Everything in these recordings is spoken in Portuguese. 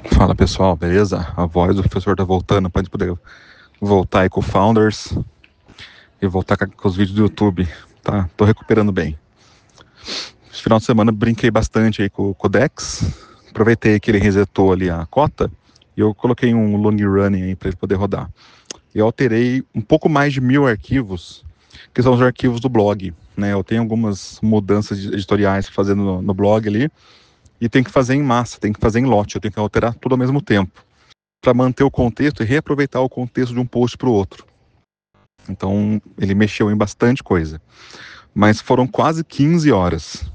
Fala pessoal, beleza? A voz do professor tá voltando pra gente poder voltar aí com o Founders e voltar com os vídeos do YouTube, tá? Tô recuperando bem. Esse final de semana brinquei bastante aí com o Dex, aproveitei que ele resetou ali a cota e eu coloquei um long running aí pra ele poder rodar. Eu alterei um pouco mais de 1000 arquivos, que são os arquivos do blog, né? Eu tenho algumas mudanças editoriais fazendo no blog ali e tem que fazer em massa, tem que fazer em lote, eu tenho que alterar tudo ao mesmo tempo, para manter o contexto e reaproveitar o contexto de um post para o outro. Então, ele mexeu em bastante coisa. Mas foram quase 15 horas.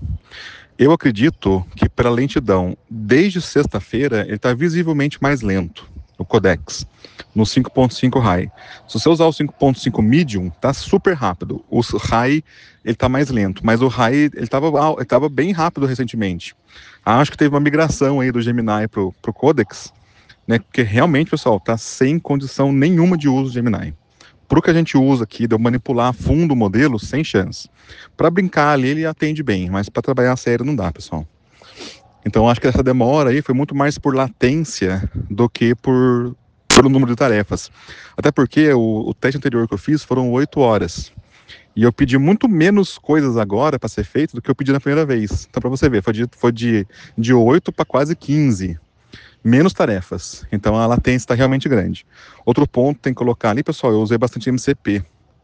Eu acredito que para lentidão, desde sexta-feira, ele está visivelmente mais lento, o codex, no 5.5 high. Se você usar o 5.5 medium, tá super rápido. O high, ele tá mais lento, mas o high, ele tava bem rápido recentemente. Acho que teve uma migração aí do Gemini pro codex, né? Porque realmente, pessoal, tá sem condição nenhuma de uso de Gemini. Pro que a gente usa aqui, de eu manipular a fundo o modelo, sem chance. Para brincar ali, ele atende bem, mas para trabalhar a sério não dá, pessoal. Então, acho que essa demora aí foi muito mais por latência do que pelo número de tarefas. Até porque o teste anterior que eu fiz foram 8 horas. E eu pedi muito menos coisas agora para ser feito do que eu pedi na primeira vez. Então, para você ver, foi de 8 para quase 15, menos tarefas. Então a latência está realmente grande. Outro ponto tem que colocar ali, pessoal, eu usei bastante MCP.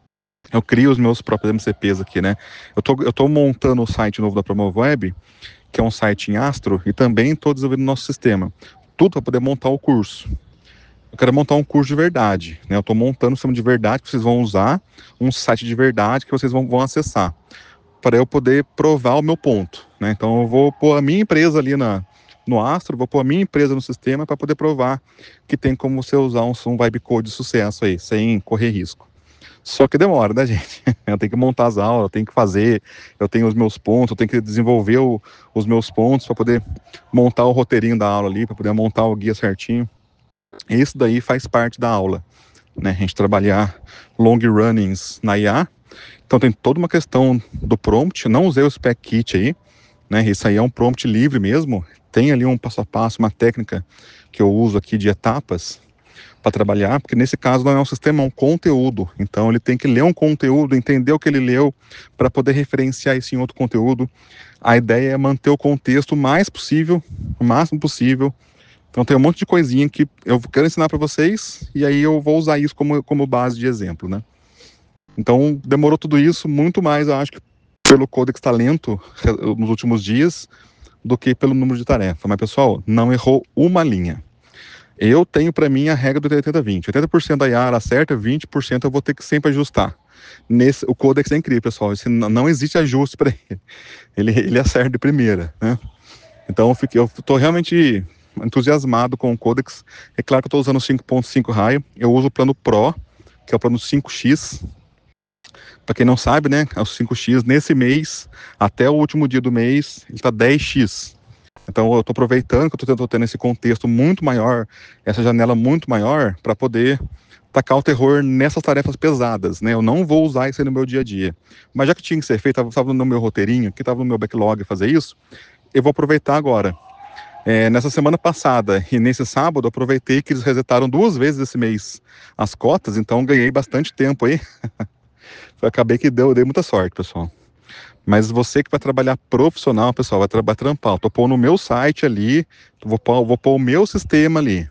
Eu crio os meus próprios MCPs aqui, né? Eu tô montando o site novo da Promoveb, que é um site em Astro, e também estou desenvolvendo o nosso sistema. Tudo para poder montar o curso. Eu quero montar um curso de verdade, né? Eu estou montando um sistema de verdade que vocês vão usar, um site de verdade que vocês vão acessar, para eu poder provar o meu ponto, né? Então eu vou pôr a minha empresa ali no Astro, vou pôr a minha empresa no sistema para poder provar que tem como você usar um vibe code de sucesso aí, sem correr risco. Só que demora, né, gente? Eu tenho que montar as aulas, eu tenho que fazer, eu tenho os meus pontos, eu tenho que desenvolver os meus pontos para poder montar o roteirinho da aula ali, para poder montar o guia certinho. Isso daí faz parte da aula, né? A gente trabalhar long runnings na IA. Então tem toda uma questão do prompt. Não usei o spec kit aí, né? Isso aí é um prompt livre mesmo. Tem ali um passo a passo, uma técnica que eu uso aqui de etapas para trabalhar, porque nesse caso não é um sistema, é um conteúdo. Então ele tem que ler um conteúdo, entender o que ele leu, para poder referenciar isso em outro conteúdo. A ideia é manter o contexto o mais possível, o máximo possível. Então tem um monte de coisinha que eu quero ensinar para vocês, e aí eu vou usar isso como base de exemplo, né? Então demorou tudo isso, muito mais, eu acho que pelo Codex Talento nos últimos dias, do que pelo número de tarefa. Mas, pessoal, não errou uma linha. Eu tenho para mim a regra do 80-20. 80% da Yara acerta, 20% eu vou ter que sempre ajustar. O Codex é incrível, pessoal. Não existe ajuste para ele. Ele acerta de primeira, né? Então eu tô realmente entusiasmado com o Codex. É claro que eu estou usando o 5.5 raio. Eu uso o plano Pro, que é o plano 5x. Para quem não sabe, né, é o 5x nesse mês, até o último dia do mês, ele está 10x. Então eu estou aproveitando que eu estou tendo esse contexto muito maior, essa janela muito maior, para poder tacar o terror nessas tarefas pesadas, né? Eu não vou usar isso aí no meu dia a dia. Mas já que tinha que ser feito, estava no meu roteirinho, que estava no meu backlog fazer isso, eu vou aproveitar agora. Nessa semana passada e nesse sábado, eu aproveitei que eles resetaram 2 vezes esse mês as cotas, então ganhei bastante tempo aí. Acabei que dei muita sorte, pessoal. Mas você que vai trabalhar profissional, pessoal, vai trampar. Eu tô pondo no meu site ali, vou pôr o meu sistema ali.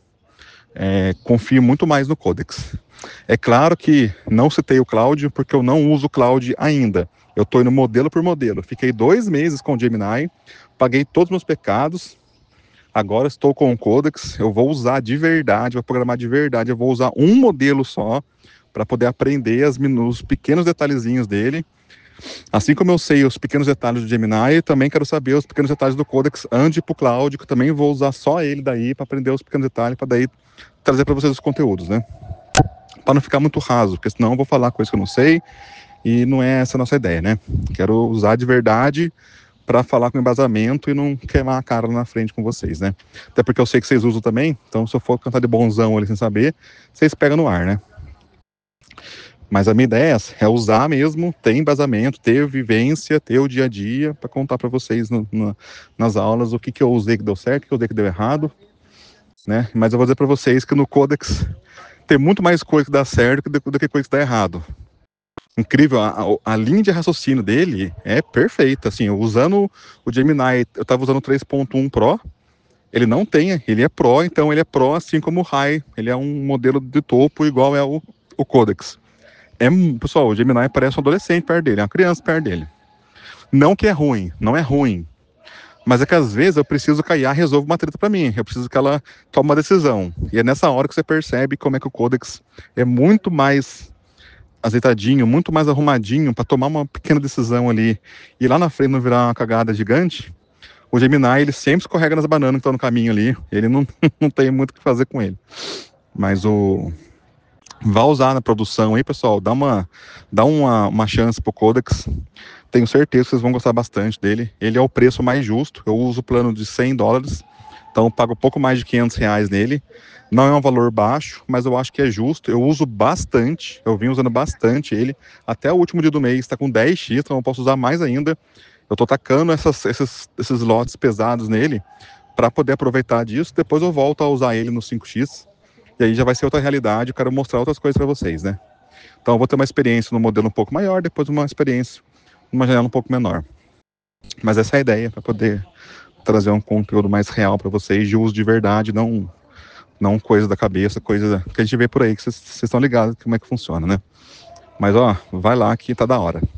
Confio muito mais no Codex. É claro que não citei o Cloud, porque eu não uso o Cloud ainda. Eu estou indo modelo por modelo. Fiquei 2 meses com o Gemini, paguei todos os meus pecados. Agora estou com o Codex. Eu vou usar de verdade, vou programar de verdade. Eu vou usar um modelo só para poder aprender os pequenos detalhezinhos dele. Assim como eu sei os pequenos detalhes do Gemini, também quero saber os pequenos detalhes do Codex antes de ir pro Cloud, que eu também vou usar só ele daí para aprender os pequenos detalhes, para daí trazer para vocês os conteúdos, né? Para não ficar muito raso, porque senão eu vou falar coisa que eu não sei e não é essa a nossa ideia, né? Quero usar de verdade para falar com embasamento e não queimar a cara lá na frente com vocês, né? Até porque eu sei que vocês usam também, então se eu for cantar de bonzão ali sem saber, vocês pegam no ar, né? Mas a minha ideia é essa, é usar mesmo, ter embasamento, ter vivência, ter o dia a dia para contar para vocês nas aulas o que eu usei que deu certo, o que eu usei que deu errado. né? Mas eu vou dizer para vocês que no Codex tem muito mais coisa que dá certo do que coisa que dá errado. Incrível, a linha de raciocínio dele é perfeita, assim, usando o Gemini, eu estava usando o 3.1 Pro, ele não tem, ele é Pro, então ele é Pro assim como o High, ele é um modelo de topo igual é o Codex. Pessoal, o Gemini parece um adolescente perto dele, é uma criança perto dele. Não que é ruim, não é ruim, mas é que às vezes eu preciso que a IA resolva uma treta para mim, eu preciso que ela tome uma decisão, e é nessa hora que você percebe como é que o Codex é muito mais azeitadinho, muito mais arrumadinho para tomar uma pequena decisão ali e lá na frente não virar uma cagada gigante. O Gemini, ele sempre escorrega nas bananas que estão no caminho ali, ele não, não tem muito o que fazer com ele. Mas vá usar na produção aí, pessoal, dá uma chance pro Codex. Tenho certeza que vocês vão gostar bastante dele. Ele é o preço mais justo. Eu uso o plano de $100, então eu pago pouco mais de R$ 500 nele. Não é um valor baixo, mas eu acho que é justo. Eu uso bastante, eu vim usando bastante ele. Até o último dia do mês está com 10x, então eu posso usar mais ainda. Eu tô tacando esses lotes pesados nele para poder aproveitar disso. Depois eu volto a usar ele no 5x. E aí já vai ser outra realidade. Eu quero mostrar outras coisas para vocês, né? Então eu vou ter uma experiência no modelo um pouco maior, depois uma experiência numa janela um pouco menor. Mas essa é a ideia, para poder trazer um conteúdo mais real para vocês, de uso de verdade, não coisa da cabeça, coisa que a gente vê por aí, que vocês estão ligados como é que funciona, né? Mas ó, vai lá que tá da hora.